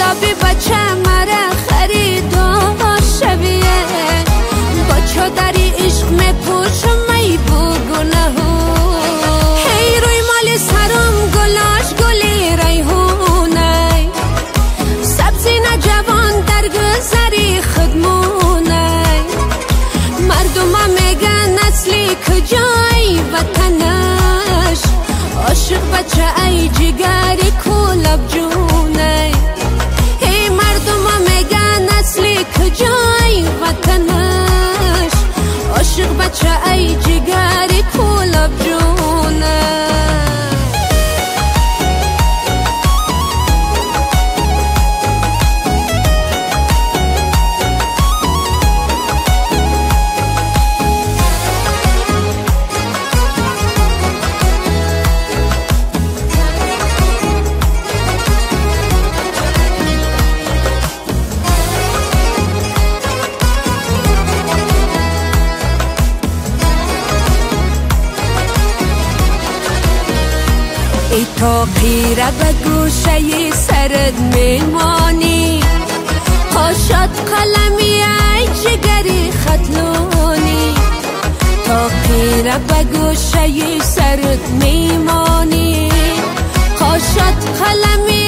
گلابی بچه مره خریدار شویه با چادری عشق میپوشم ای بگونه هی روی مال سرم گلاش گلی ریحونه سبزی نجوان در گذری خدمونه مردم میگن اصلی کجای وطنش عاشق بچه ای جگری کلاب جونه ای مردم میگن اصلی کجای وطنش عاشق بچه ای جگری کلاب جونه ای تا قیره به گوشه سرت میمانی قاشد قلمی ای جگری خطلونی تا قیره به گوشه سرت میمانی قاشد قلمی